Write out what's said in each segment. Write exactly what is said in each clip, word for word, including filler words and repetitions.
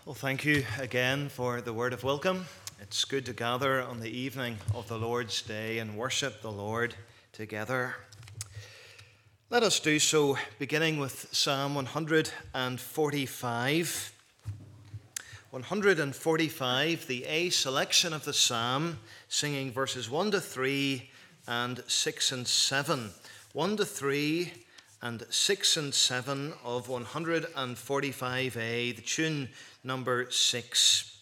Well, thank you again for the word of welcome. It's good to gather on the evening of the Lord's Day and worship the Lord together. Let us do so beginning with Psalm one forty-five. one forty-five, the A selection of the psalm, singing verses one to three and six and seven. one to three and six and seven of one forty-five A, the tune number six.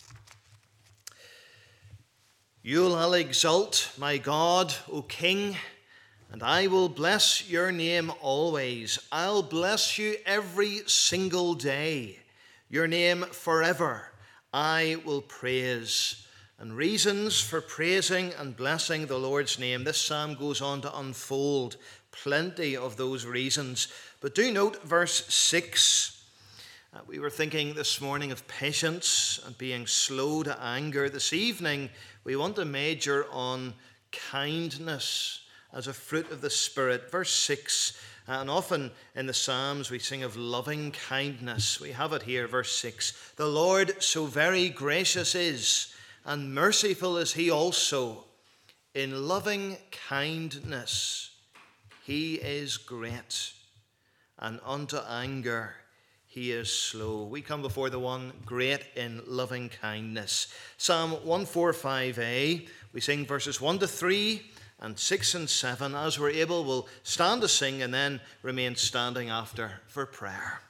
You'll I'll exalt my God, O King, and I will bless your name always. I'll bless you every single day. Your name forever I will praise. And reasons for praising and blessing the Lord's name. This psalm goes on to unfold plenty of those reasons. But do note verse six. Uh, we were thinking this morning of patience and being slow to anger. This evening, we want to major on kindness as a fruit of the Spirit. Verse six, and often in the Psalms we sing of loving kindness. We have it here, verse six. The Lord so very gracious is, and merciful is he also. In loving kindness he is great, and unto anger he is slow. We come before the one great in loving kindness. Psalm one forty-five A, we sing verses one to three and six and seven. As we're able, we'll stand to sing and then remain standing after for prayer.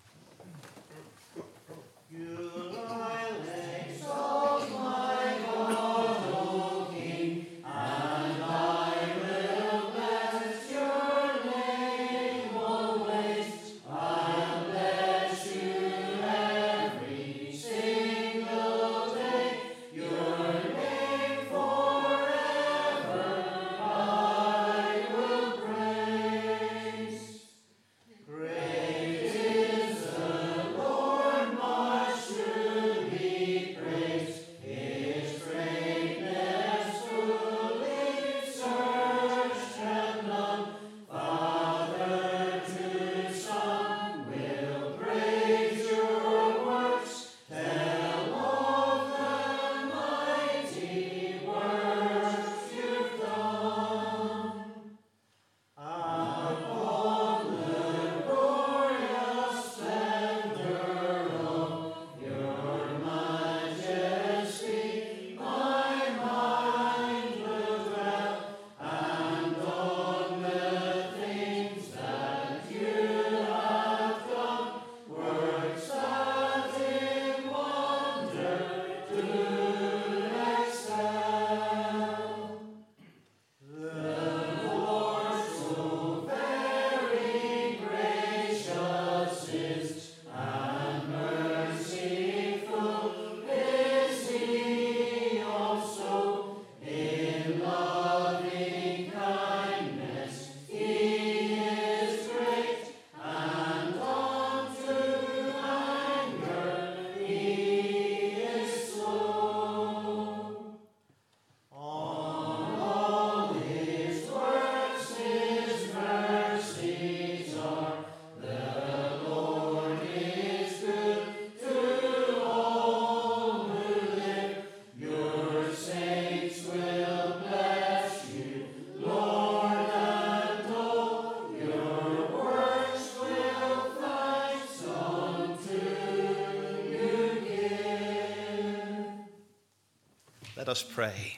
Let us pray.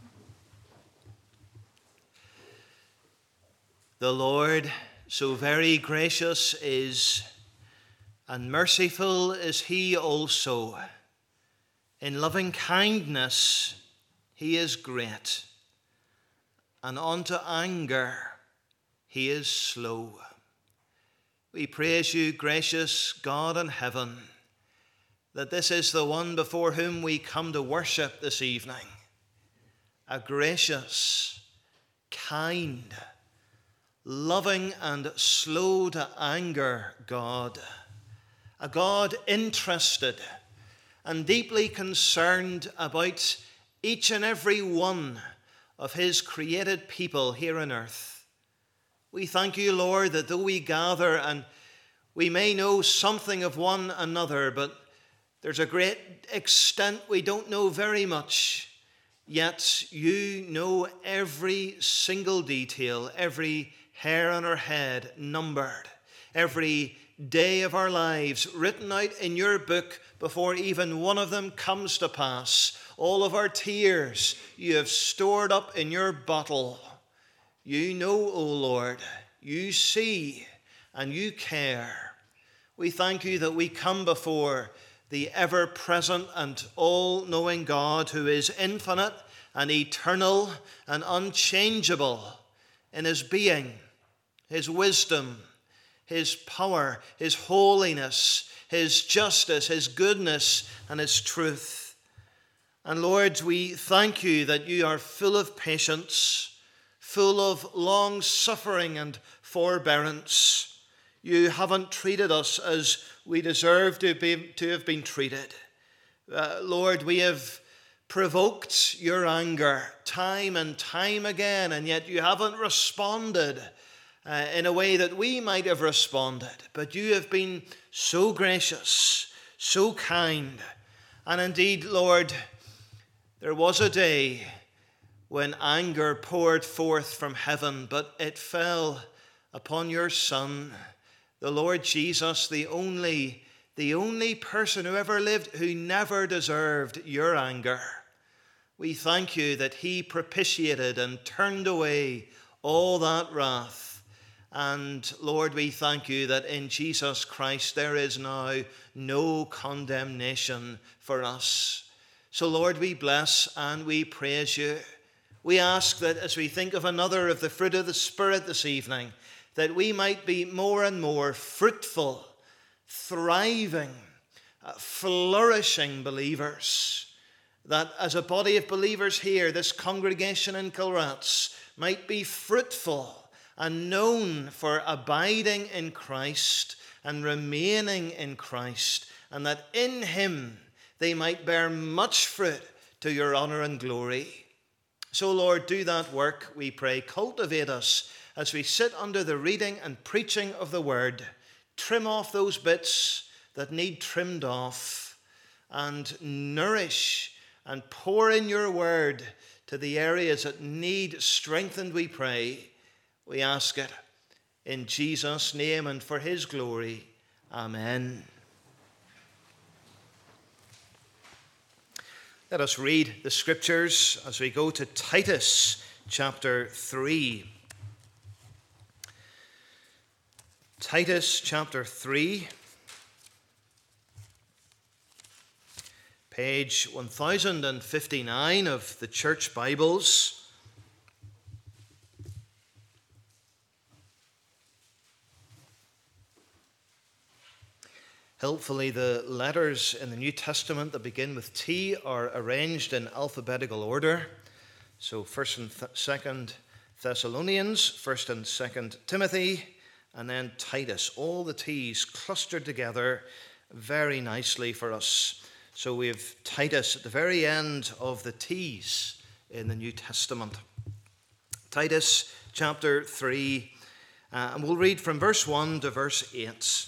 The Lord so very gracious is, and merciful is he also. In loving kindness he is great, and unto anger he is slow. We praise you, gracious God in heaven, that this is the one before whom we come to worship this evening. A gracious, kind, loving and slow to anger God. A God interested and deeply concerned about each and every one of his created people here on earth. We thank you, Lord, that though we gather and we may know something of one another, but There's a great extent we don't know very much, yet you know every single detail, every hair on our head numbered, every day of our lives written out in your book before even one of them comes to pass. All of our tears you have stored up in your bottle. You know, O Lord, you see and you care. We thank you that we come before the ever-present and all-knowing God who is infinite and eternal and unchangeable in his being, his wisdom, his power, his holiness, his justice, his goodness, and his truth. And Lord, we thank you that you are full of patience, full of long-suffering and forbearance. You haven't treated us as we deserve to, be, to have been treated. Uh, Lord, we have provoked your anger time and time again, and yet you haven't responded uh, in a way that we might have responded. But you have been so gracious, so kind. And indeed, Lord, there was a day when anger poured forth from heaven, but it fell upon your Son, the Lord Jesus, the only, the only person who ever lived who never deserved your anger. We thank you that he propitiated and turned away all that wrath. And Lord, we thank you that in Jesus Christ there is now no condemnation for us. So Lord, we bless and we praise you. We ask that as we think of another of the fruit of the Spirit this evening, that we might be more and more fruitful, thriving, uh, flourishing believers. That as a body of believers here, this congregation in Kilrats might be fruitful and known for abiding in Christ and remaining in Christ, and that in him they might bear much fruit to your honor and glory. So Lord, do that work, we pray. Cultivate us as we sit under the reading and preaching of the word. Trim off those bits that need trimmed off, and nourish and pour in your word to the areas that need strengthened, we pray. We ask it in Jesus' name and for his glory. Amen. Let us read the scriptures as we go to Titus chapter three. Titus chapter three, page one thousand fifty-nine of the Church Bibles. Helpfully, the letters in the New Testament that begin with T are arranged in alphabetical order. So First and th- Second Thessalonians, First and Second Timothy, and then Titus. All the T's clustered together very nicely for us. So we have Titus at the very end of the T's in the New Testament. Titus chapter three, uh, and we'll read from verse one to verse eight.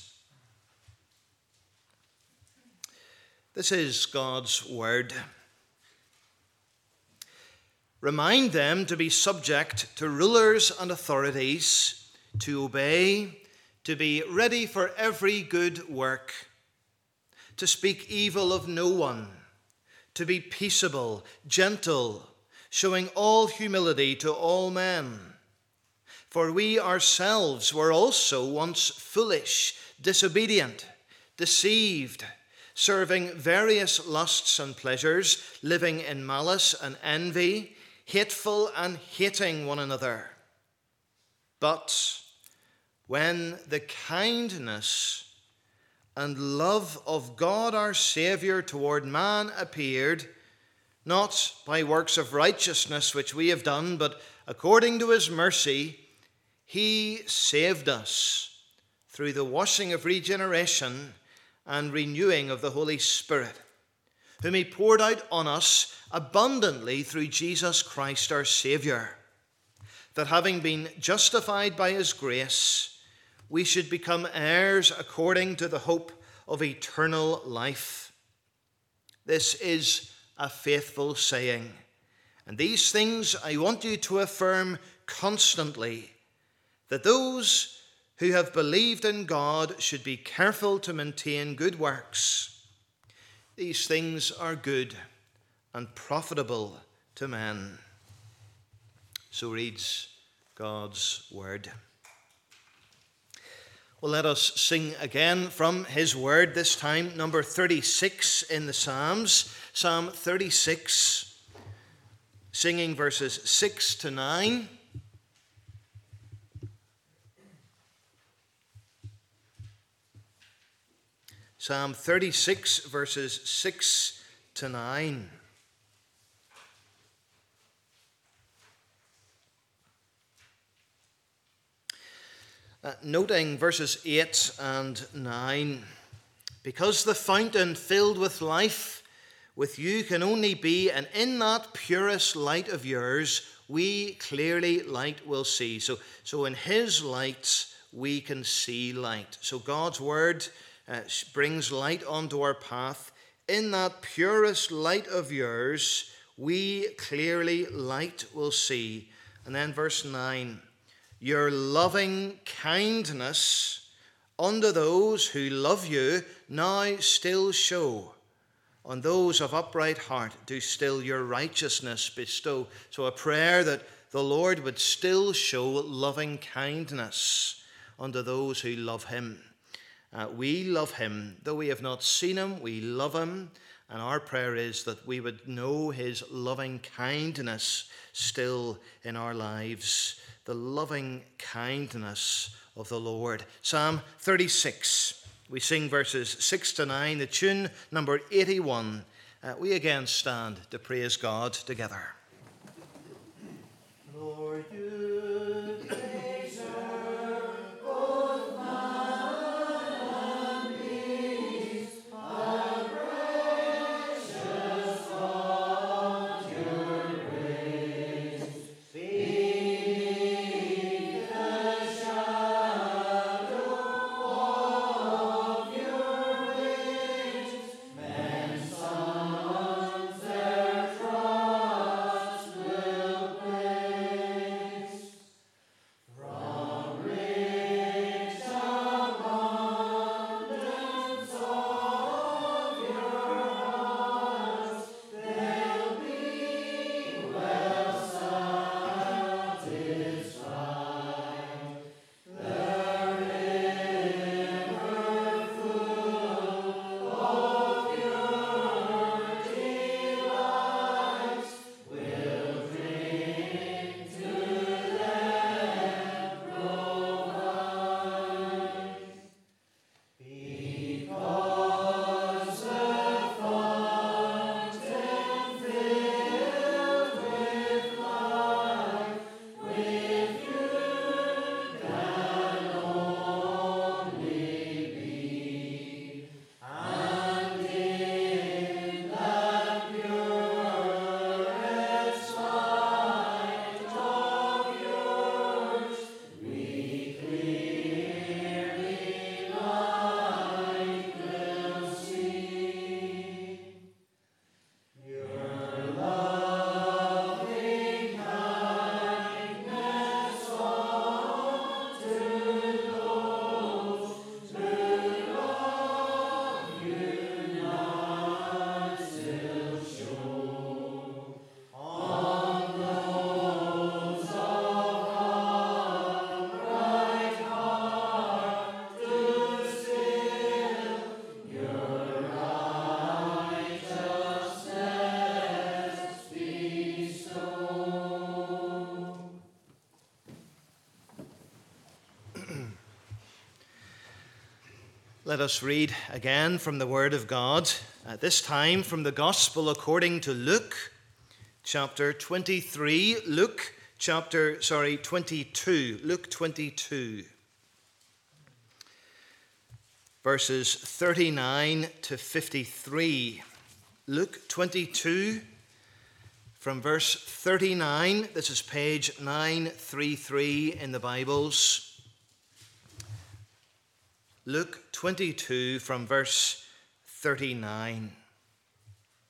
This is God's word. Remind them to be subject to rulers and authorities, to obey, to be ready for every good work, to speak evil of no one, to be peaceable, gentle, showing all humility to all men. For we ourselves were also once foolish, disobedient, deceived, serving various lusts and pleasures, living in malice and envy, hateful and hating one another. But when the kindness and love of God our Saviour toward man appeared, not by works of righteousness which we have done, but according to his mercy, he saved us through the washing of regeneration and renewing of the Holy Spirit, whom he poured out on us abundantly through Jesus Christ our Saviour, that having been justified by his grace, we should become heirs according to the hope of eternal life. This is a faithful saying. And these things I want you to affirm constantly, that those who have believed in God should be careful to maintain good works. These things are good and profitable to men. So reads God's word. Well, let us sing again from his word, this time number thirty-six in the Psalms. Psalm thirty-six, singing verses six to nine. Psalm thirty-six, verses six to nine. Uh, noting verses eight and nine. Because the fountain filled with life with you can only be, and in that purest light of yours, we clearly light will see. So, so in his light, we can see light. So God's word uh, brings light onto our path. In that purest light of yours, we clearly light will see. And then verse nine. Your loving kindness unto those who love you now still show. On those of upright heart do still your righteousness bestow. So a prayer that the Lord would still show loving kindness unto those who love him. Uh, we love him. Though we have not seen him, we love him. And our prayer is that we would know his loving kindness still in our lives. The loving kindness of the Lord. Psalm thirty-six. We sing verses six to nine, the tune number eighty-one. Uh, we again stand to praise God together. Lord, you deserve both man and beast, a precious of your grace. Beneath the shadow of your wings, men's sons their trust will place. From rich abundance of your hearts, they'll be well satisfied. The river full of your delights will drink to them provide. Because the fountain filled with life with you can only be, and in that purest light of yours, we clearly light will see. Your loving kindness unto those who love you now still show. On those of upright heart do still your righteousness bestow. Let us read again from the Word of God, at this time from the Gospel according to Luke, chapter twenty-three. Luke chapter, sorry, twenty-two. Luke twenty-two. Verses thirty-nine to fifty-three. Luke twenty-two, from verse thirty-nine. This is page nine thirty-three in the Bibles. Luke twenty-two, from verse thirty-nine.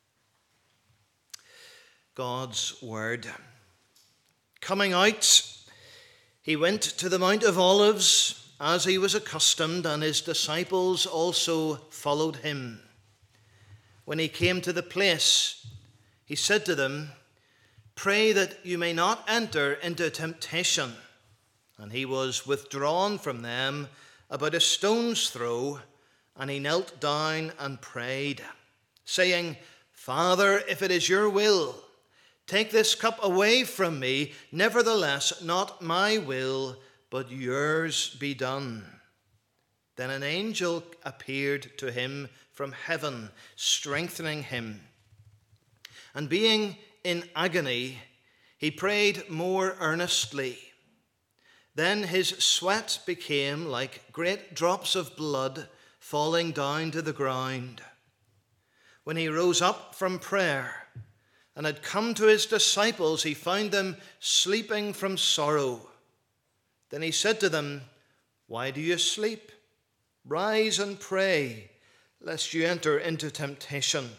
God's word. Coming out, he went to the Mount of Olives as he was accustomed, and his disciples also followed him. When he came to the place, he said to them, "Pray that you may not enter into temptation." And he was withdrawn from them about a stone's throw, and he knelt down and prayed, saying, "Father, if it is your will, take this cup away from me. Nevertheless, not my will, but yours be done." Then an angel appeared to him from heaven, strengthening him. And being in agony, he prayed more earnestly. Then his sweat became like great drops of blood falling down to the ground. When he rose up from prayer and had come to his disciples, he found them sleeping from sorrow. Then he said to them, "Why do you sleep? Rise and pray, lest you enter into temptation."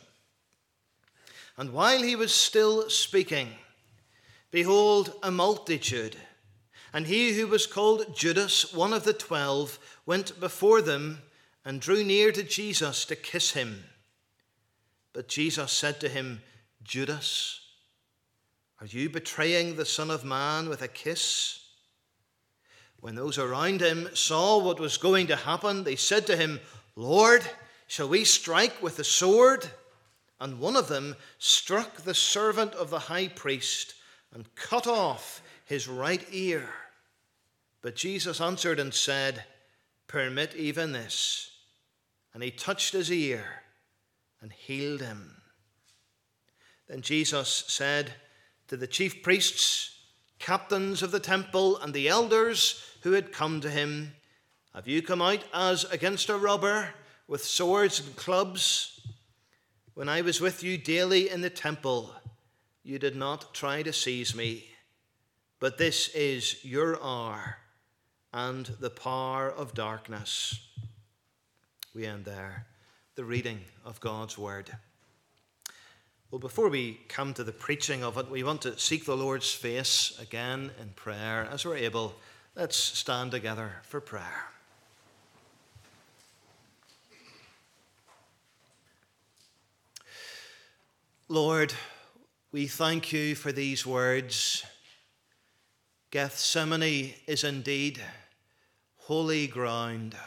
And while he was still speaking, behold, a multitude, and he who was called Judas, one of the twelve, went before them and drew near to Jesus to kiss him. But Jesus said to him, "Judas, are you betraying the Son of Man with a kiss?" When those around him saw what was going to happen, they said to him, "Lord, shall we strike with the sword?" And one of them struck the servant of the high priest and cut off his right ear. But Jesus answered and said, "Permit even this." And he touched his ear and healed him. Then Jesus said to the chief priests, captains of the temple, and the elders who had come to him, "Have you come out as against a robber with swords and clubs? When I was with you daily in the temple, you did not try to seize me. But this is your hour and the power of darkness." We end there, the reading of God's word. Well, before we come to the preaching of it, we want to seek the Lord's face again in prayer. As we're able, let's stand together for prayer. Lord, we thank you for these words. Gethsemane is indeed holy ground.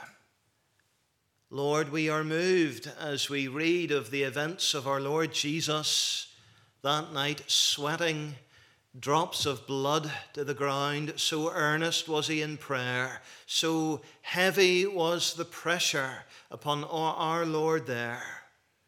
Lord, we are moved as we read of the events of our Lord Jesus that night, sweating drops of blood to the ground. So earnest was he in prayer, so heavy was the pressure upon our Lord there.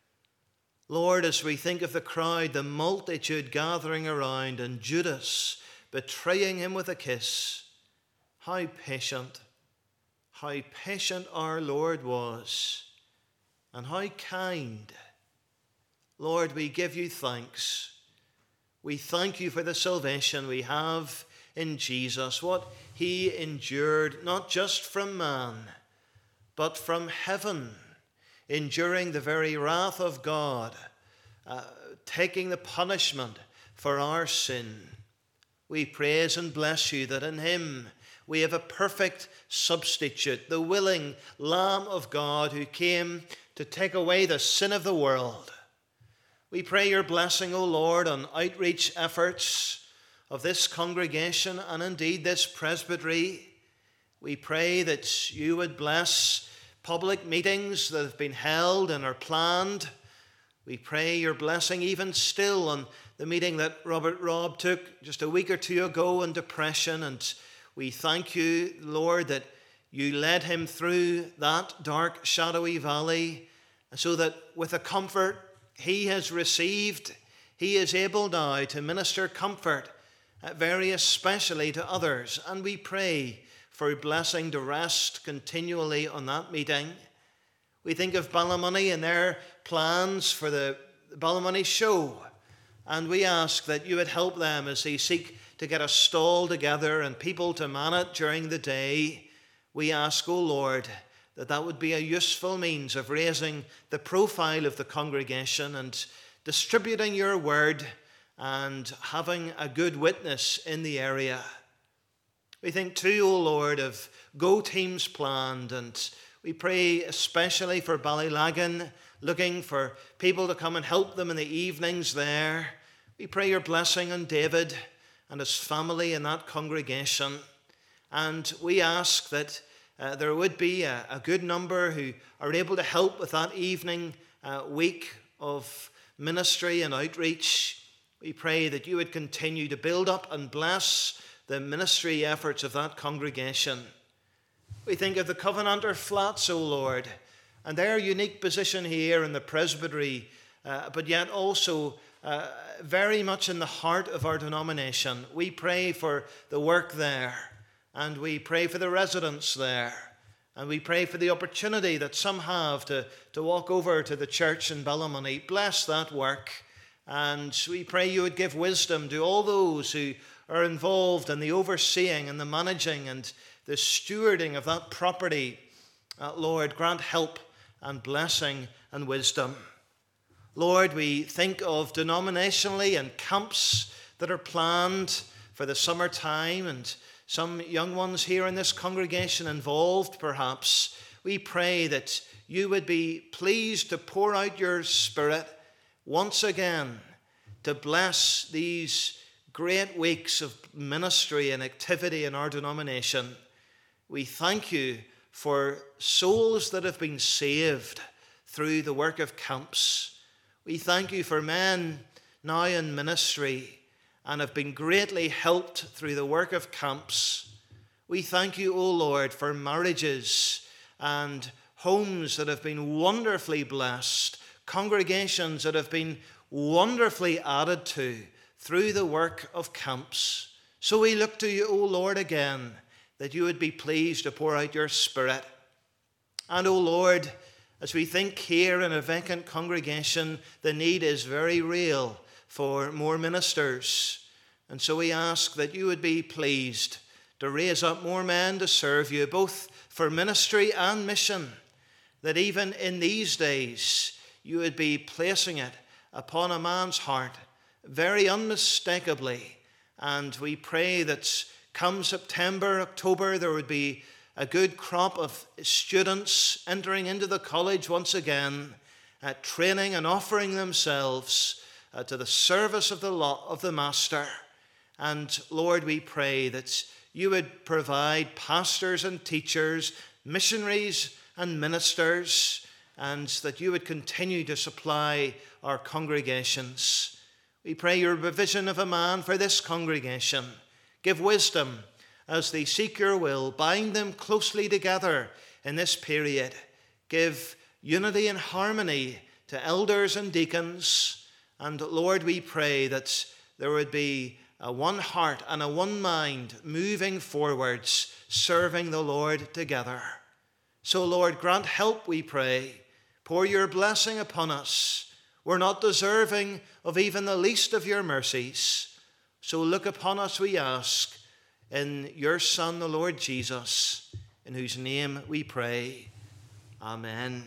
Lord, as we think of the crowd, the multitude gathering around, and Judas betraying him with a kiss, how patient, how patient our Lord was, and how kind. Lord, we give you thanks. We thank you for the salvation we have in Jesus, what he endured, not just from man, but from heaven, enduring the very wrath of God, uh, taking the punishment for our sin. We praise and bless you that in him we have a perfect substitute, the willing Lamb of God who came to take away the sin of the world. We pray your blessing, O Lord, on outreach efforts of this congregation and indeed this presbytery. We pray that you would bless public meetings that have been held and are planned. We pray your blessing even still on the meeting that Robert Robb took just a week or two ago on depression. And we thank you, Lord, that you led him through that dark, shadowy valley, so that with the comfort he has received, he is able now to minister comfort, uh, very especially to others. And we pray for blessing to rest continually on that meeting. We think of Ballymoney and their plans for the Ballymoney show, and we ask that you would help them as they seek to get a stall together and people to man it during the day. We ask, O Lord, that that would be a useful means of raising the profile of the congregation and distributing your word and having a good witness in the area. We think too, O Lord, of go teams planned, and we pray especially for Ballylagan, looking for people to come and help them in the evenings there. We pray your blessing on David and his family in that congregation. And we ask that uh, there would be a, a good number who are able to help with that evening uh, week of ministry and outreach. We pray that you would continue to build up and bless the ministry efforts of that congregation. We think of the Covenanter Flats, O Lord, and their unique position here in the presbytery, uh, but yet also uh, very much in the heart of our denomination. We pray for the work there, and we pray for the residents there, and we pray for the opportunity that some have to, to walk over to the church in Ballymoney. Bless that work, and we pray you would give wisdom to all those who are involved in the overseeing and the managing and the stewarding of that property. Uh, Lord, grant help and blessing and wisdom. Lord, we think of denominationally and camps that are planned for the summertime, and some young ones here in this congregation involved perhaps. We pray that you would be pleased to pour out your Spirit once again to bless these great weeks of ministry and activity in our denomination. We thank you for souls that have been saved through the work of camps. We thank you for men now in ministry and have been greatly helped through the work of camps. We thank you, O Lord, for marriages and homes that have been wonderfully blessed, congregations that have been wonderfully added to through the work of camps. So we look to you, O Lord, again, that you would be pleased to pour out your Spirit. And, O Lord, as we think here in a vacant congregation, the need is very real for more ministers. And so we ask that you would be pleased to raise up more men to serve you, both for ministry and mission, that even in these days you would be placing it upon a man's heart very unmistakably. And we pray that come September, October, there would be a good crop of students entering into the college once again, uh, training and offering themselves uh, to the service of the law of the Master. And Lord, we pray that you would provide pastors and teachers, missionaries and ministers, and that you would continue to supply our congregations. We pray your provision of a man for this congregation. Give wisdom as they seek your will. Bind them closely together in this period. Give unity and harmony to elders and deacons. And Lord, we pray that there would be a one heart and a one mind moving forwards, serving the Lord together. So Lord, grant help, we pray. Pour your blessing upon us. We're not deserving of even the least of your mercies. So look upon us, we ask, in your Son, the Lord Jesus, in whose name we pray. Amen.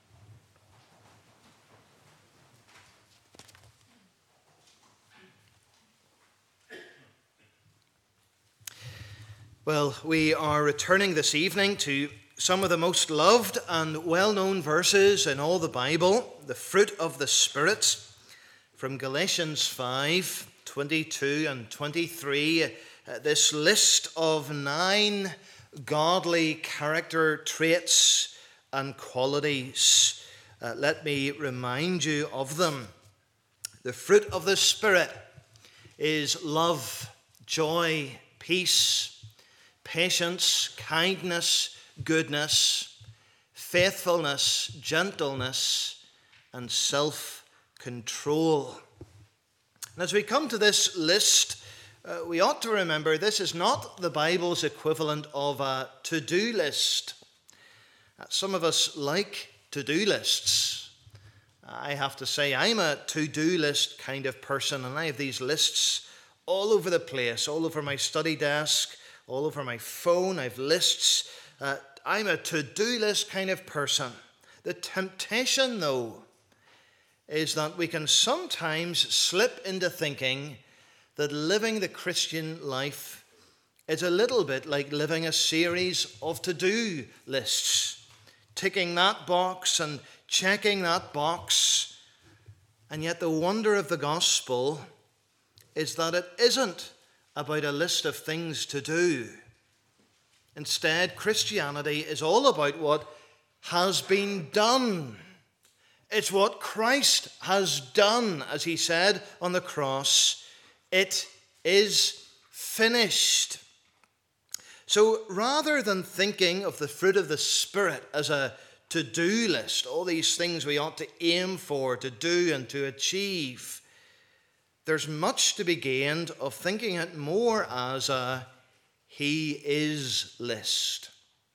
Well, we are returning this evening to some of the most loved and well-known verses in all the Bible, the fruit of the Spirit, from Galatians five, twenty-two and twenty-three, uh, this list of nine godly character traits and qualities. Uh, let me remind you of them. The fruit of the Spirit is love, joy, peace, patience, kindness, goodness, faithfulness, gentleness, and self-control. And as we come to this list, uh, we ought to remember this is not the Bible's equivalent of a to-do list. Uh, some of us like to-do lists. I have to say I'm a to-do list kind of person, and I have these lists all over the place, all over my study desk, all over my phone. I have lists. Uh, I'm a to-do list kind of person. The temptation, though, is that we can sometimes slip into thinking that living the Christian life is a little bit like living a series of to-do lists, ticking that box and checking that box. And yet the wonder of the gospel is that it isn't about a list of things to do. Instead, Christianity is all about what has been done. It's what Christ has done, as he said on the cross. It is finished. So rather than thinking of the fruit of the Spirit as a to-do list, all these things we ought to aim for, to do and to achieve, there's much to be gained of thinking it more as a he is list.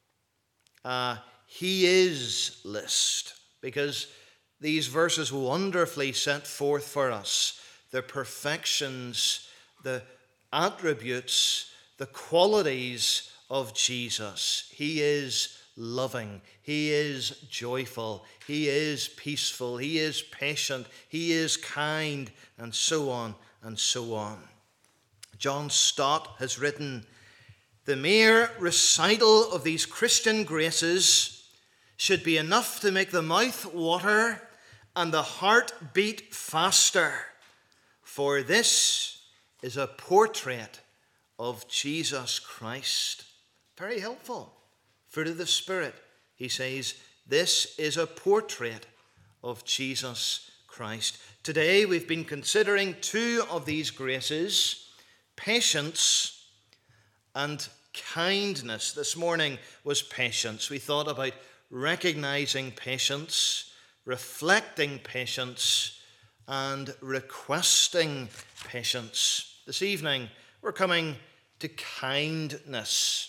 A he is list. Because these verses wonderfully set forth for us the perfections, the attributes, the qualities of Jesus. He is loving. He is joyful. He is peaceful. He is patient. He is kind, and so on and so on. John Stott has written, "The mere recital of these Christian graces should be enough to make the mouth water and the heart beat faster, for this is a portrait of Jesus Christ." Very helpful. Fruit of the Spirit, he says, this is a portrait of Jesus Christ. Today we've been considering two of these graces, patience and kindness. This morning was patience. We thought about recognizing patience, reflecting patience, and requesting patience. This evening we're coming to kindness.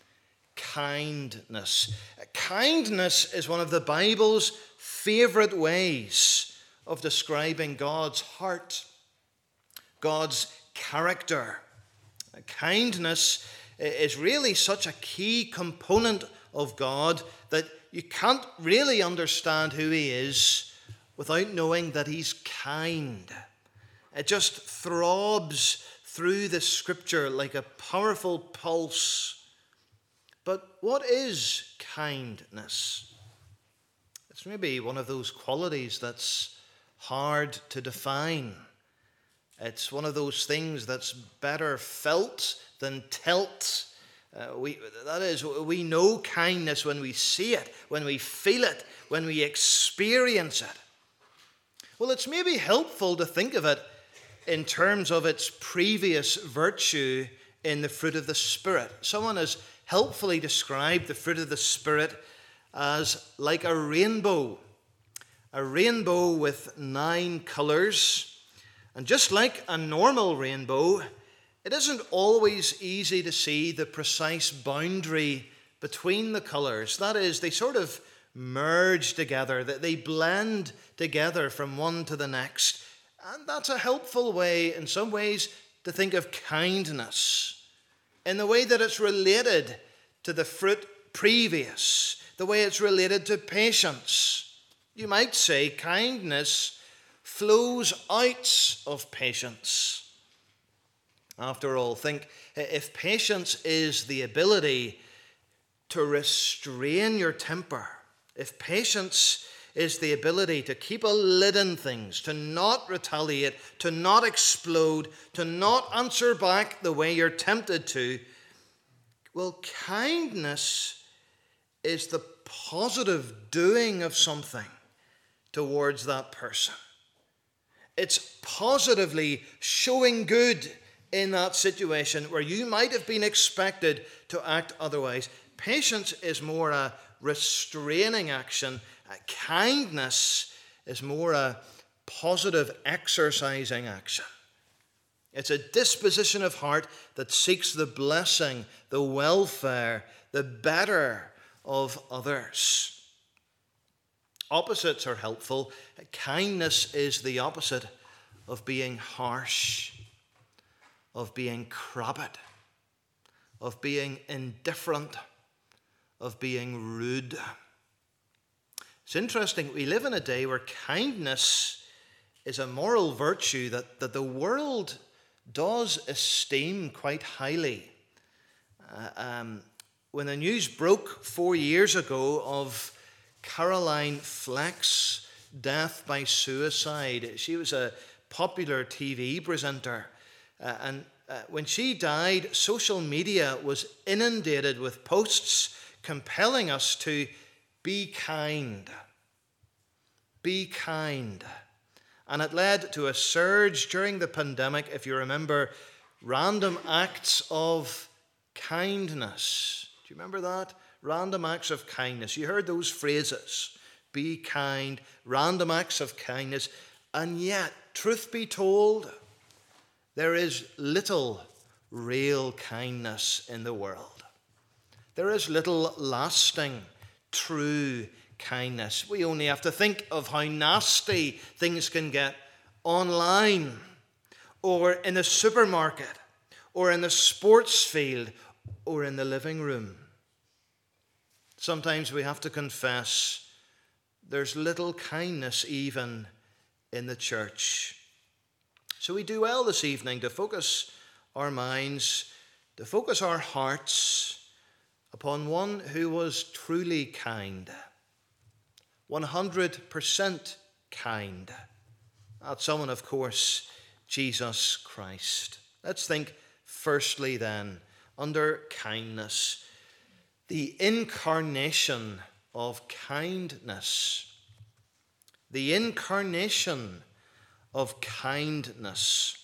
Kindness. Kindness is one of the Bible's favorite ways of describing God's heart, God's character. Kindness is really such a key component of God that you can't really understand who he is without knowing that he's kind. It just throbs through the scripture like a powerful pulse. But what is kindness? It's maybe one of those qualities that's hard to define. It's one of those things that's better felt than telt. Uh, we, that is, we know kindness when we see it, when we feel it, when we experience it. Well, it's maybe helpful to think of it in terms of its previous virtue in the fruit of the Spirit. Someone has helpfully described the fruit of the Spirit as like a rainbow. A rainbow with nine colors. And just like a normal rainbow, it isn't always easy to see the precise boundary between the colors. That is, they sort of merge together, that they blend together from one to the next. And that's a helpful way, in some ways, to think of kindness, in the way that it's related to the fruit previous, the way it's related to patience. You might say kindness flows out of patience. After all, think, if patience is the ability to restrain your temper, if patience is the ability to keep a lid on things, to not retaliate, to not explode, to not answer back the way you're tempted to, well, kindness is the positive doing of something towards that person. It's positively showing good in that situation where you might have been expected to act otherwise. Patience is more a restraining action. Kindness is more a positive exercising action. It's a disposition of heart that seeks the blessing, the welfare, the better of others. Opposites are helpful. Kindness is the opposite of being harsh, of being crabbed, of being indifferent, of being rude. It's interesting, we live in a day where kindness is a moral virtue that, that the world does esteem quite highly. Uh, um, when the news broke four years ago of Caroline Fleck's death by suicide, she was a popular T V presenter, uh, and uh, when she died, social media was inundated with posts compelling us to be kind. Be kind. And it led to a surge during the pandemic, if you remember, random acts of kindness. Do you remember that? Random acts of kindness. You heard those phrases. Be kind, random acts of kindness. And yet, truth be told, there is little real kindness in the world. There is little lasting, true kindness. We only have to think of how nasty things can get online, or in the supermarket, or in the sports field, or in the living room. Sometimes we have to confess there's little kindness even in the church. So we do well this evening to focus our minds, to focus our hearts upon one who was truly kind, one hundred percent kind. That's someone, of course, Jesus Christ. Let's think firstly then, under kindness, the incarnation of kindness. The incarnation of kindness.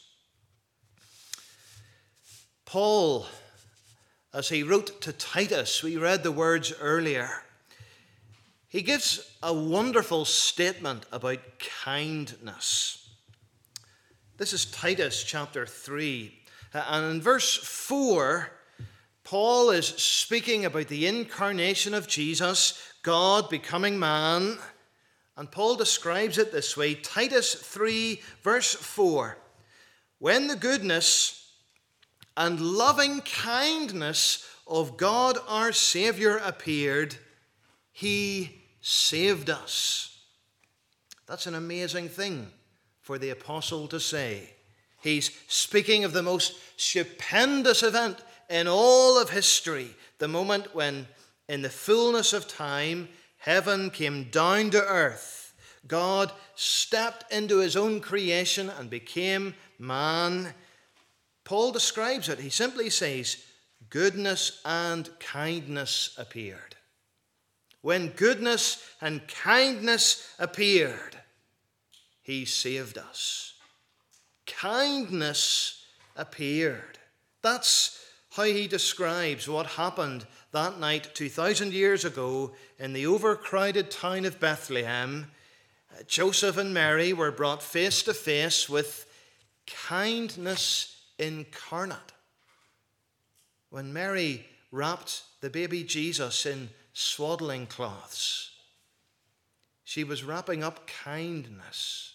Paul, as he wrote to Titus, we read the words earlier, he gives a wonderful statement about kindness. This is Titus chapter three. And in verse four, Paul is speaking about the incarnation of Jesus, God becoming man. And Paul describes it this way, Titus three, verse four. When the goodness and loving kindness of God our Saviour appeared, he saved us. That's an amazing thing for the apostle to say. He's speaking of the most stupendous event in all of history, the moment when, in the fullness of time, heaven came down to earth. God stepped into his own creation and became man. Paul describes it. He simply says, goodness and kindness appeared. When goodness and kindness appeared, he saved us. Kindness appeared. That's how he describes what happened that night two thousand years ago in the overcrowded town of Bethlehem. Joseph and Mary were brought face to face with kindness incarnate. When Mary wrapped the baby Jesus in swaddling cloths, she was wrapping up kindness.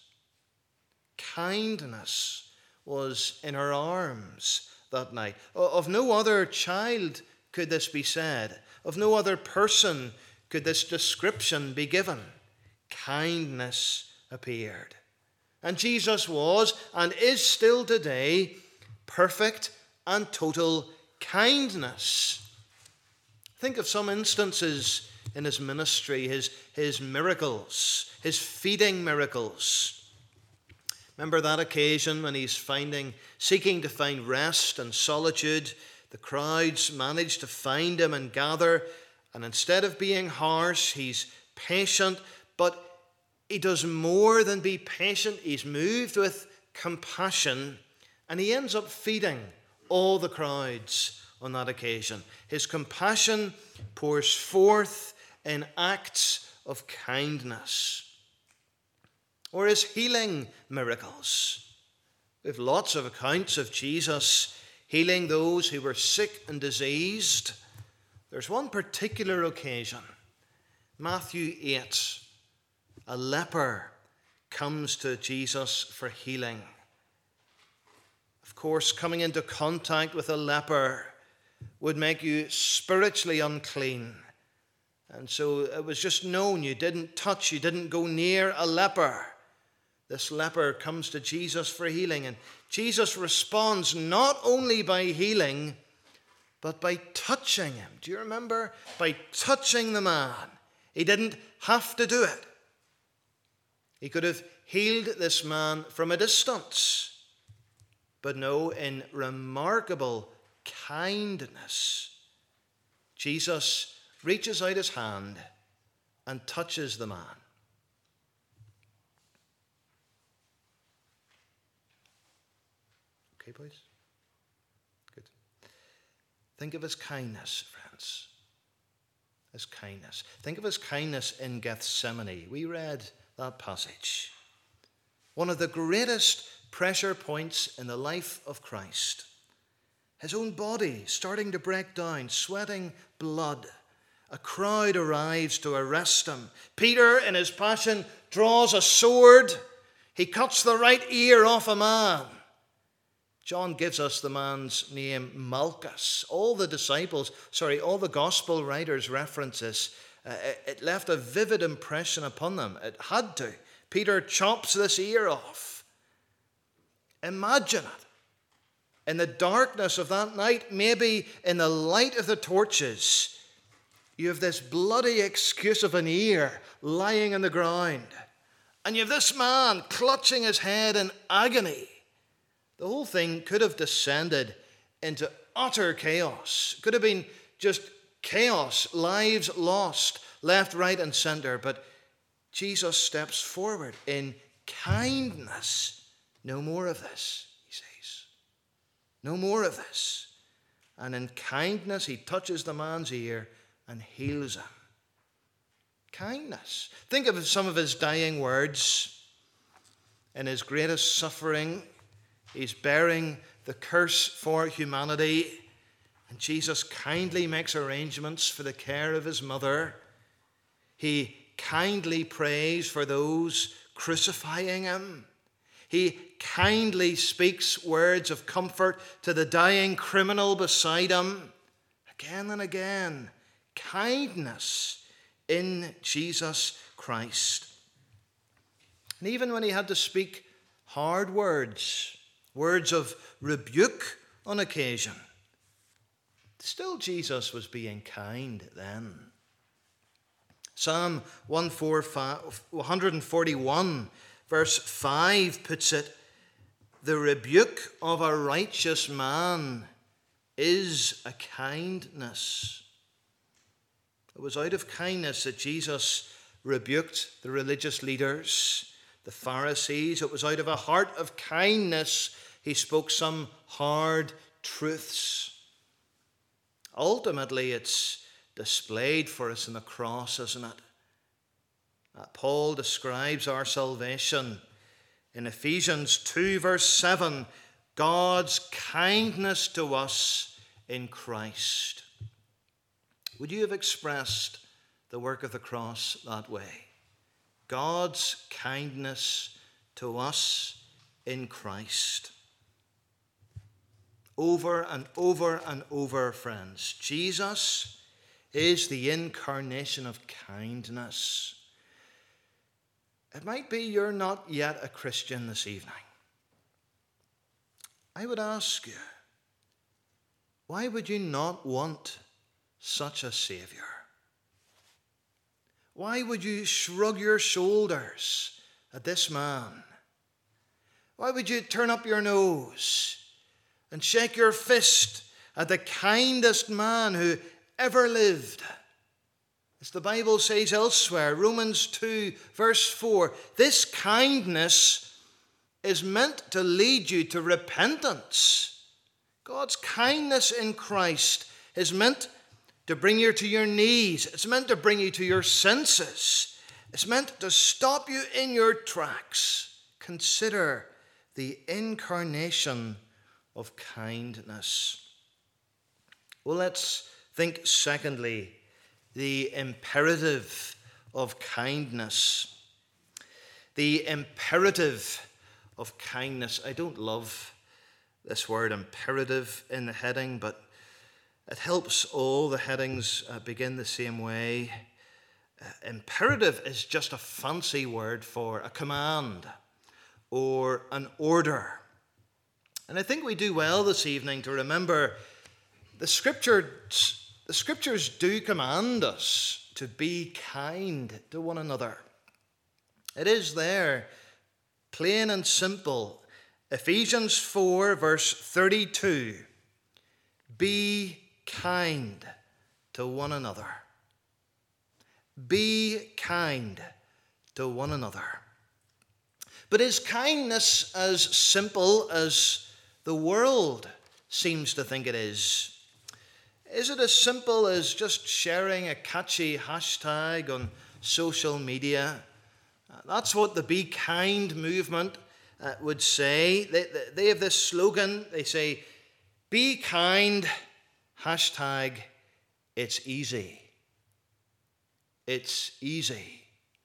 Kindness was in her arms that night. Of no other child could this be said. Of no other person could this description be given. Kindness appeared. And Jesus was and is still today perfect and total kindness. Think of some instances in his ministry, his, his miracles, his feeding miracles. Remember that occasion when he's finding, seeking to find rest and solitude. The crowds manage to find him and gather, and instead of being harsh, he's patient, but he does more than be patient. He's moved with compassion, and he ends up feeding all the crowds on that occasion. His compassion pours forth in acts of kindness. Or his healing miracles. We have lots of accounts of Jesus healing those who were sick and diseased. There's one particular occasion, Matthew eight. A leper comes to Jesus for healing. Of course, coming into contact with a leper would make you spiritually unclean. And so it was just known you didn't touch, you didn't go near a leper. This leper comes to Jesus for healing, and Jesus responds not only by healing, but by touching him. Do you remember? By touching the man. He didn't have to do it. He could have healed this man from a distance. But no, in remarkable kindness, Jesus reaches out his hand and touches the man. Okay, boys? Good. Think of his kindness, friends. His kindness. Think of his kindness in Gethsemane. We read that passage. One of the greatest pressure points in the life of Christ. His own body starting to break down, sweating blood. A crowd arrives to arrest him. Peter, in his passion, draws a sword. He cuts the right ear off a man. John gives us the man's name, Malchus. All the disciples, sorry, all the gospel writers reference this. Uh, it left a vivid impression upon them. It had to. Peter chops this ear off. Imagine it. In the darkness of that night, maybe in the light of the torches, you have this bloody excuse of an ear lying on the ground. And you have this man clutching his head in agony. The whole thing could have descended into utter chaos. Could have been just chaos, lives lost, left, right, and center. But Jesus steps forward in kindness. No more of this, he says. No more of this. And in kindness, he touches the man's ear and heals him. Kindness. Think of some of his dying words. In his greatest suffering, he's bearing the curse for humanity. And Jesus kindly makes arrangements for the care of his mother. He kindly prays for those crucifying him. He kindly speaks words of comfort to the dying criminal beside him. Again and again, kindness in Jesus Christ. And even when he had to speak hard words, words of rebuke on occasion, still Jesus was being kind then. Psalm one forty-one verse five puts it, "The rebuke of a righteous man is a kindness." It was out of kindness that Jesus rebuked the religious leaders, the Pharisees. It was out of a heart of kindness he spoke some hard truths. Ultimately, it's displayed for us in the cross, isn't it? Uh, Paul describes our salvation in Ephesians two, verse seven, God's kindness to us in Christ. Would you have expressed the work of the cross that way? God's kindness to us in Christ. Over and over and over, friends, Jesus is the incarnation of kindness. It might be you're not yet a Christian this evening. I would ask you, why would you not want such a Savior? Why would you shrug your shoulders at this man? Why would you turn up your nose and shake your fist at the kindest man who ever lived? As the Bible says elsewhere, Romans two, verse four, this kindness is meant to lead you to repentance. God's kindness in Christ is meant to bring you to your knees. It's meant to bring you to your senses. It's meant to stop you in your tracks. Consider the incarnation of kindness. Well, let's think secondly, the imperative of kindness. The imperative of kindness. I don't love this word imperative in the heading, but it helps all the headings uh, begin the same way. Uh, imperative is just a fancy word for a command. or an order. And I think we do well this evening to remember the scriptures, the scriptures do command us to be kind to one another. It is there, plain and simple. Ephesians four, verse thirty-two. Be kind to one another. Be kind to one another. But is kindness as simple as the world seems to think it is? Is it as simple as just sharing a catchy hashtag on social media? That's what the Be Kind movement uh, would say. They, they have this slogan. They say, be kind, hashtag, it's easy. It's easy.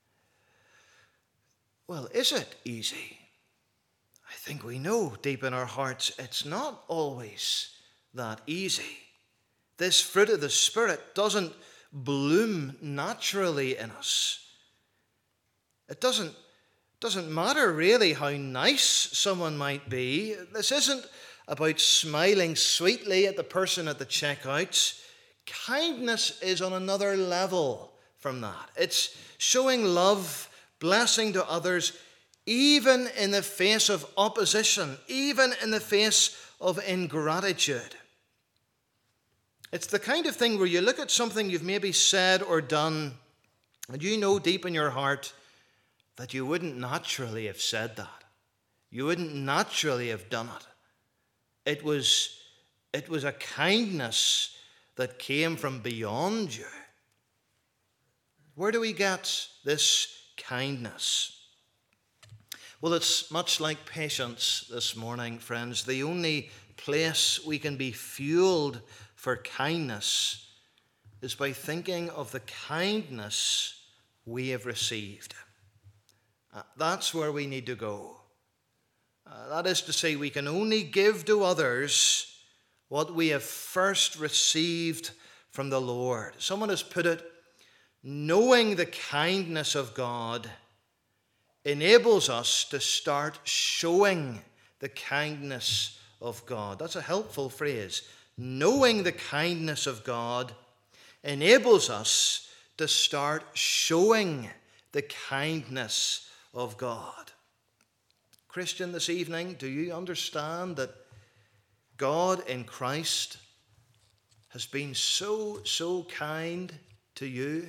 Well, is it easy? I think we know deep in our hearts it's not always that easy. This fruit of the Spirit doesn't bloom naturally in us. It doesn't, doesn't matter really how nice someone might be. This isn't about smiling sweetly at the person at the checkouts. Kindness is on another level from that. It's showing love, blessing to others, even in the face of opposition, even in the face of ingratitude. It's the kind of thing where you look at something you've maybe said or done, and you know deep in your heart that you wouldn't naturally have said that. You wouldn't naturally have done it. It was, it was a kindness that came from beyond you. Where do we get this kindness? Well, it's much like patience this morning, friends. The only place we can be fueled for kindness is by thinking of the kindness we have received. Uh, that's where we need to go. Uh, that is to say, we can only give to others what we have first received from the Lord. Someone has put it, knowing the kindness of God enables us to start showing the kindness of God. That's a helpful phrase. Knowing the kindness of God enables us to start showing the kindness of God. Christian, this evening, do you understand that God in Christ has been so, so kind to you?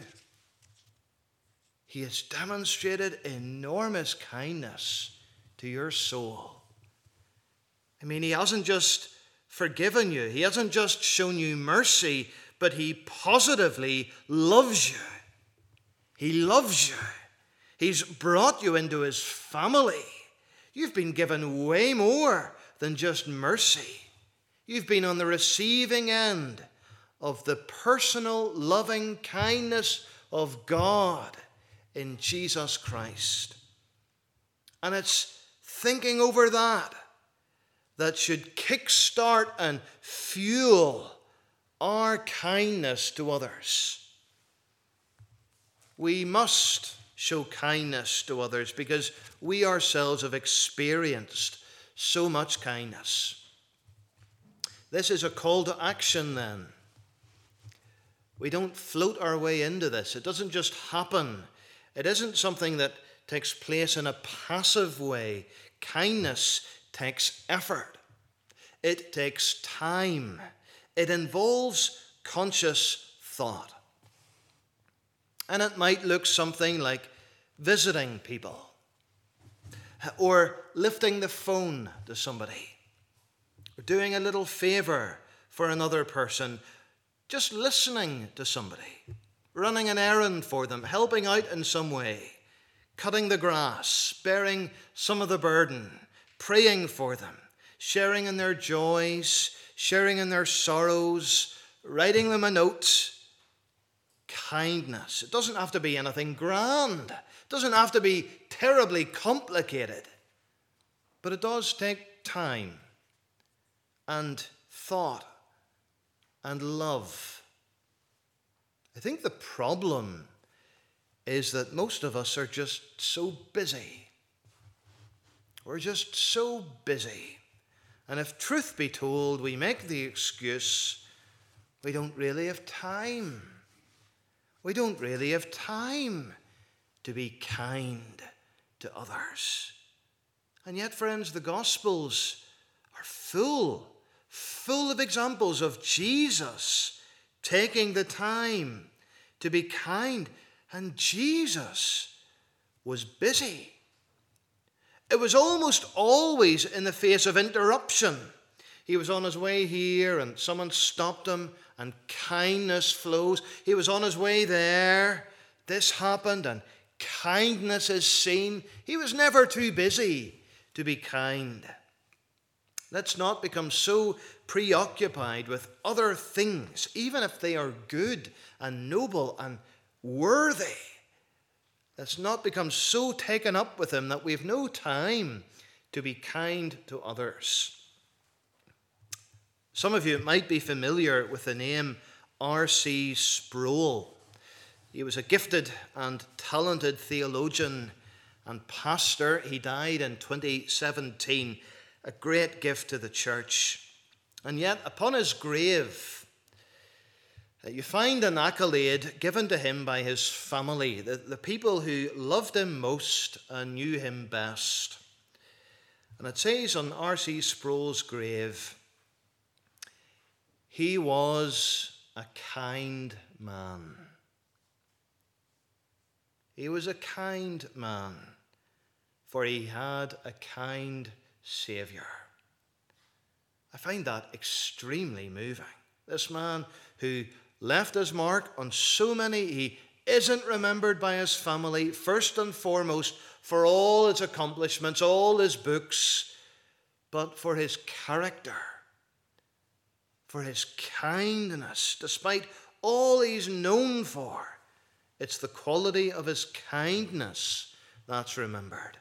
He has demonstrated enormous kindness to your soul. I mean, he hasn't just forgiven you. He hasn't just shown you mercy, but he positively loves you. He loves you. He's brought you into his family. You've been given way more than just mercy. You've been on the receiving end of the personal loving kindness of God in Jesus Christ. And it's thinking over that that should kickstart and fuel our kindness to others. We must show kindness to others because we ourselves have experienced so much kindness. This is a call to action then. We don't float our way into this. It doesn't just happen. It isn't something that takes place in a passive way. Kindness takes effort. It takes time. It involves conscious thought. And it might look something like visiting people, or lifting the phone to somebody, or doing a little favor for another person, just listening to somebody, running an errand for them, helping out in some way, cutting the grass, bearing some of the burden, praying for them, sharing in their joys, sharing in their sorrows, writing them a note. Kindness. It doesn't have to be anything grand. It doesn't have to be terribly complicated. But it does take time and thought and love. I think the problem is that most of us are just so busy. We're just so busy. And if truth be told, we make the excuse, we don't really have time. We don't really have time to be kind to others. And yet, friends, the Gospels are full, full of examples of Jesus taking the time to be kind. And Jesus was busy. It was almost always in the face of interruption. He was on his way here and someone stopped him and kindness flows. He was on his way there. This happened and kindness is seen. He was never too busy to be kind. Let's not become so preoccupied with other things, even if they are good and noble and worthy. Let's not become so taken up with them that we have no time to be kind to others. Some of you might be familiar with the name R C Sproul. He was a gifted and talented theologian and pastor. He died in twenty seventeen, a great gift to the church. And yet, upon his grave, you find an accolade given to him by his family, the, the people who loved him most and knew him best. And it says on R C Sproul's grave, he was a kind man. He was a kind man, for he had a kind Saviour. I find that extremely moving. This man who left his mark on so many, he isn't remembered by his family, first and foremost, for all his accomplishments, all his books, but for his character, for his kindness. Despite all he's known for, it's the quality of his kindness that's remembered.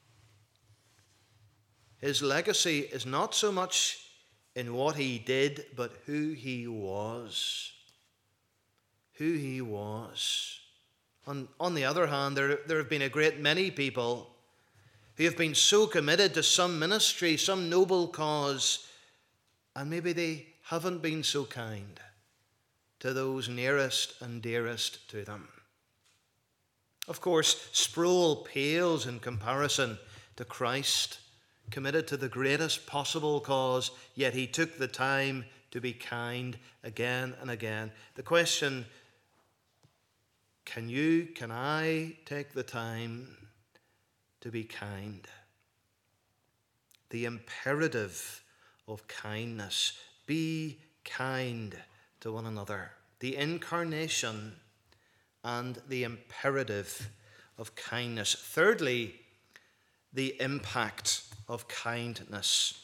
His legacy is not so much in what he did, but who he was. Who he was. On, on the other hand, there, there have been a great many people who have been so committed to some ministry, some noble cause, and maybe they haven't been so kind to those nearest and dearest to them. Of course, Sproul pales in comparison to Christ, committed to the greatest possible cause, yet he took the time to be kind again and again. The question, can you, can I take the time to be kind? The imperative of kindness. Be kind to one another. The incarnation and the imperative of kindness. Thirdly, the impact of kindness.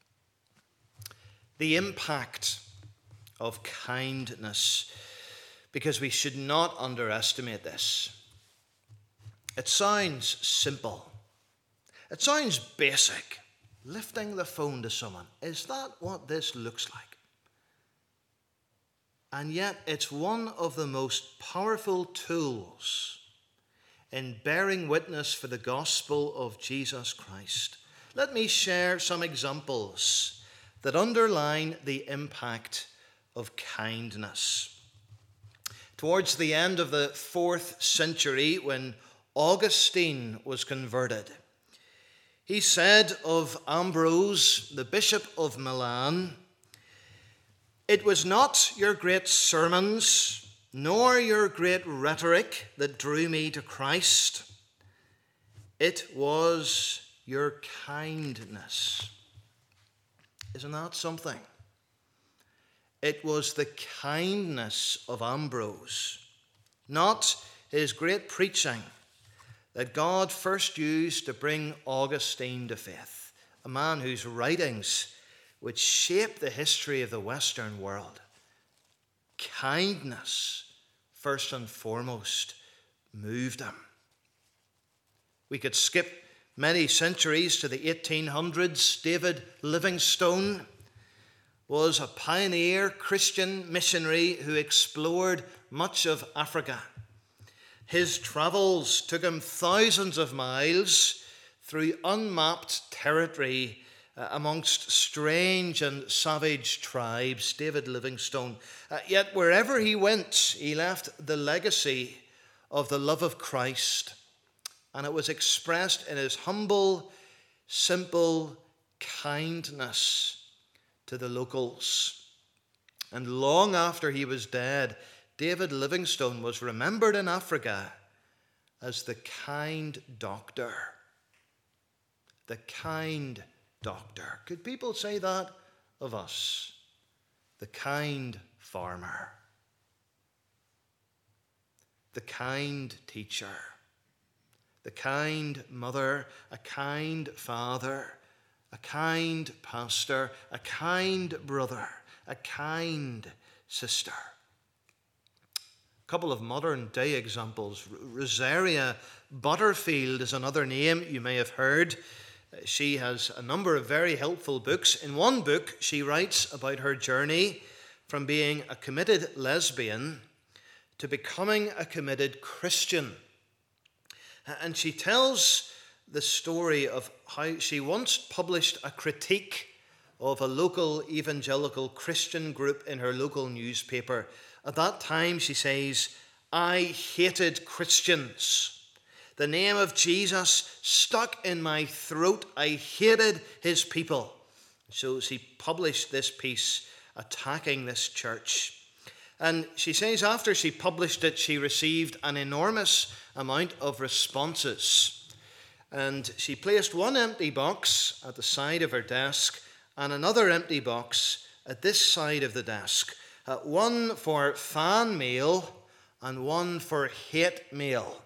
The impact of kindness, because we should not underestimate this. It sounds simple. It sounds basic. Lifting the phone to someone. Is that what this looks like? And yet it's one of the most powerful tools in bearing witness for the gospel of Jesus Christ. Let me share some examples that underline the impact of kindness. Towards the end of the fourth century, when Augustine was converted, he said of Ambrose, the Bishop of Milan, "It was not your great sermons, nor your great rhetoric that drew me to Christ. It was your kindness." Isn't that something? It was the kindness of Ambrose, not his great preaching, that God first used to bring Augustine to faith, a man whose writings would shape the history of the Western world. Kindness, first and foremost, moved him. We could skip many centuries to the eighteen hundreds. David Livingstone was a pioneer Christian missionary who explored much of Africa. His travels took him thousands of miles through unmapped territory uh, amongst strange and savage tribes, David Livingstone. Uh, yet wherever he went, he left the legacy of the love of Christ, and it was expressed in his humble, simple kindness to the locals. And long after he was dead, David Livingstone was remembered in Africa as the kind doctor. The kind doctor. Could people say that of us? The kind farmer. The kind teacher. The kind mother. A kind father. A kind pastor. A kind brother. A kind sister. A couple of modern day examples. Rosaria Butterfield is another name you may have heard. She has a number of very helpful books. In one book, she writes about her journey from being a committed lesbian to becoming a committed Christian. And she tells the story of how she once published a critique of a local evangelical Christian group in her local newspaper. At that time, she says, I hated Christians. The name of Jesus stuck in my throat. I hated his people. So she published this piece attacking this church. And she says after she published it, she received an enormous amount of responses. And she placed one empty box at the side of her desk and another empty box at this side of the desk. Uh, one for fan mail and one for hate mail.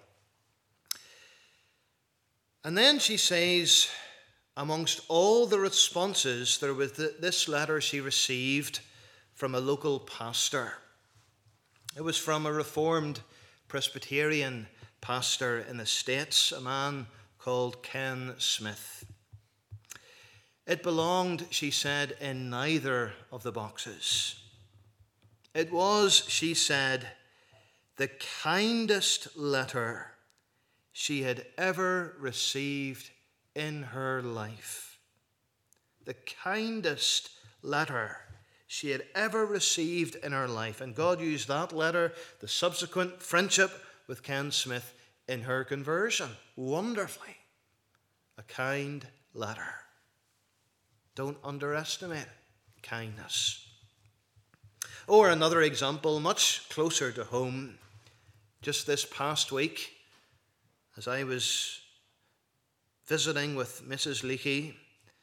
And then she says, amongst all the responses, there was this letter she received from a local pastor. It was from a Reformed Presbyterian pastor in the States, a man called Ken Smith. It belonged, she said, in neither of the boxes. It was, she said, the kindest letter she had ever received in her life. The kindest letter she had ever received in her life. And God used that letter, the subsequent friendship with Ken Smith, in her conversion. Wonderfully. A kind letter. Don't underestimate kindness. Or another example, much closer to home. Just this past week, as I was visiting with Missus Leakey,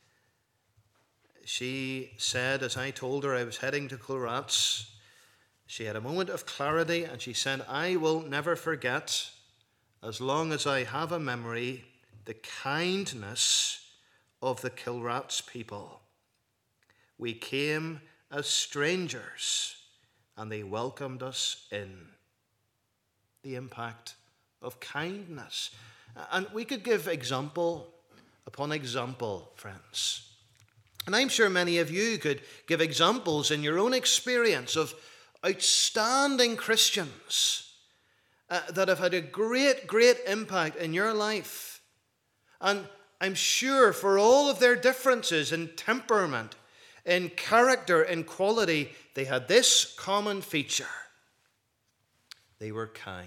she said, as I told her I was heading to Clorats, she had a moment of clarity and she said, I will never forget, as long as I have a memory, the kindness of the Kilrats people. We came as strangers and they welcomed us in. The impact of kindness. And we could give example upon example, friends. And I'm sure many of you could give examples in your own experience of outstanding Christians uh, that have had a great, great impact in your life. And I'm sure for all of their differences in temperament, in character, in quality, they had this common feature. They were kind.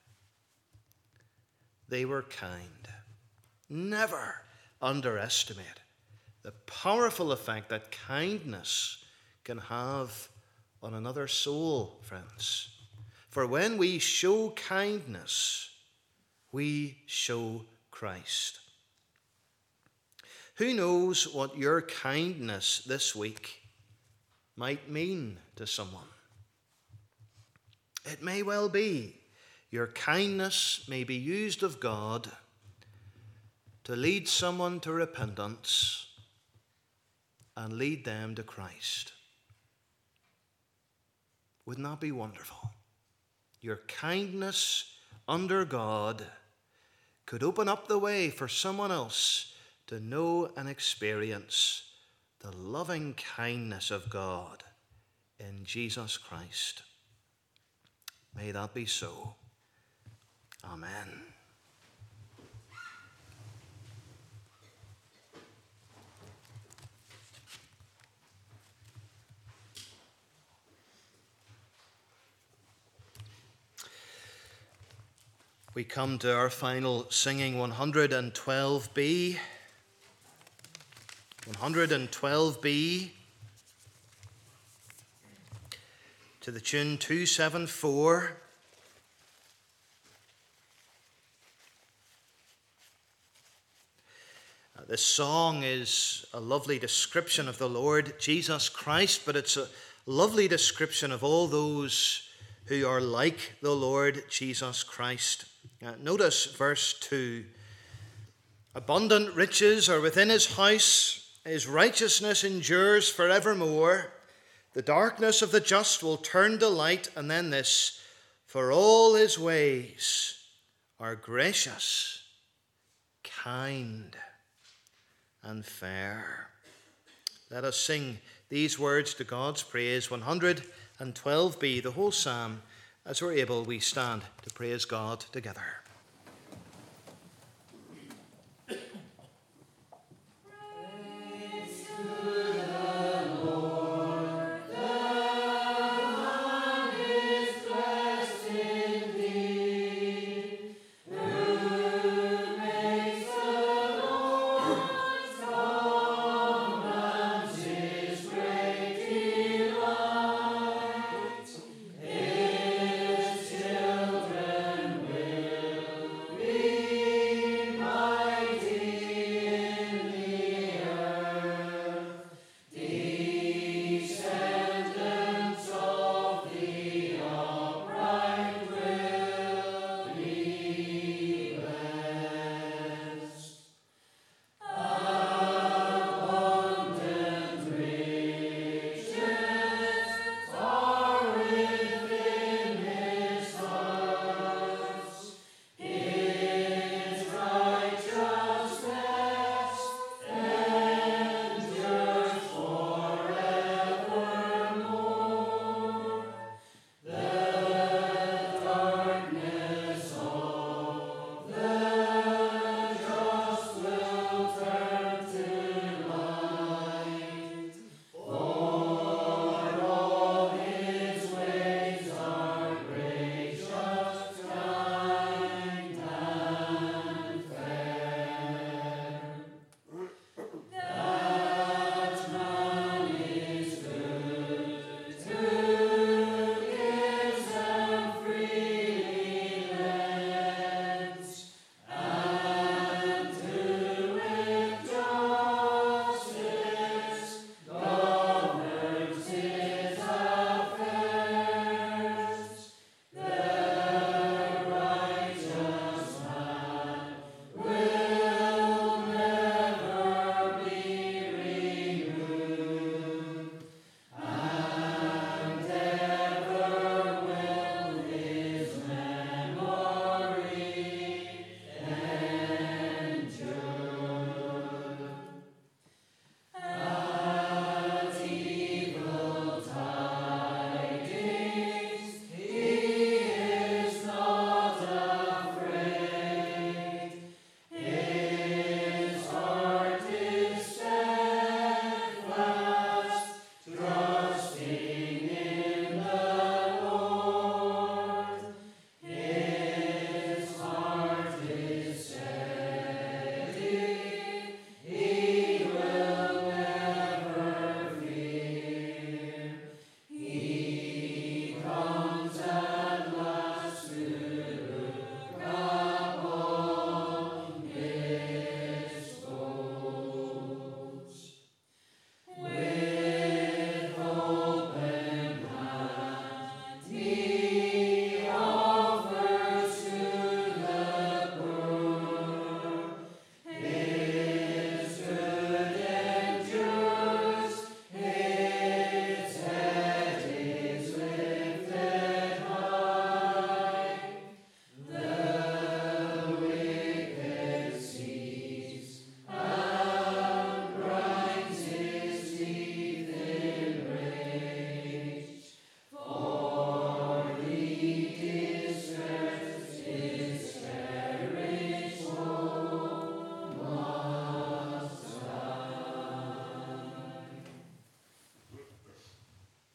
They were kind. Never underestimate the powerful effect that kindness can have on another soul, friends. For when we show kindness, we show Christ. Who knows what your kindness this week might mean to someone? It may well be your kindness may be used of God to lead someone to repentance and lead them to Christ. Wouldn't that be wonderful? Your kindness under God could open up the way for someone else to know and experience the loving kindness of God in Jesus Christ. May that be so. Amen. we come to our final singing, one twelve B. one twelve B. To the tune two seventy-four. Uh, this song is a lovely description of the Lord Jesus Christ, but it's a lovely description of all those who are like the Lord Jesus Christ. Uh, notice verse two. Abundant riches are within his house, his righteousness endures forevermore. The darkness of the just will turn to light. And then this, for all his ways are gracious, kind, and fair. Let us sing these words to God's praise, one twelve B, the whole psalm. As we're able, we stand to praise God together.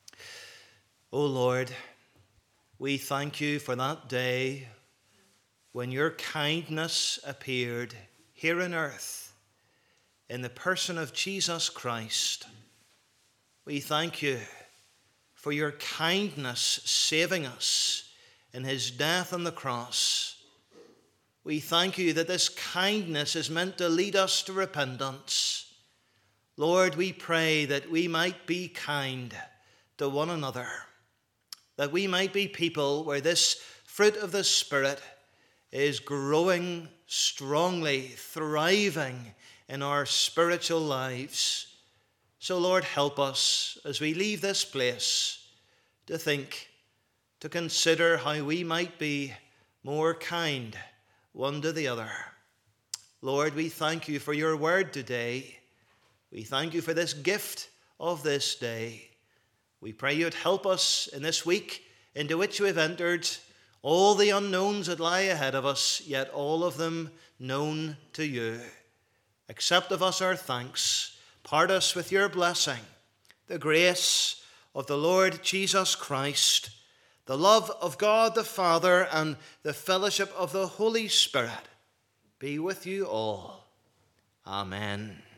O Lord, we thank you for that day when your kindness appeared here on earth in the person of Jesus Christ. We thank you for your kindness saving us in his death on the cross. We thank you that this kindness is meant to lead us to repentance. Lord, we pray that we might be kind to one another, that we might be people where this fruit of the Spirit is growing strongly, thriving in our spiritual lives. So, Lord, help us as we leave this place to think, to consider how we might be more kind one to the other. Lord, we thank you for your word today. We thank you for this gift of this day. We pray you'd help us in this week into which we've entered, all the unknowns that lie ahead of us, yet all of them known to you. Accept of us our thanks. Part us with your blessing. The grace of the Lord Jesus Christ, the love of God the Father, and the fellowship of the Holy Spirit be with you all. Amen.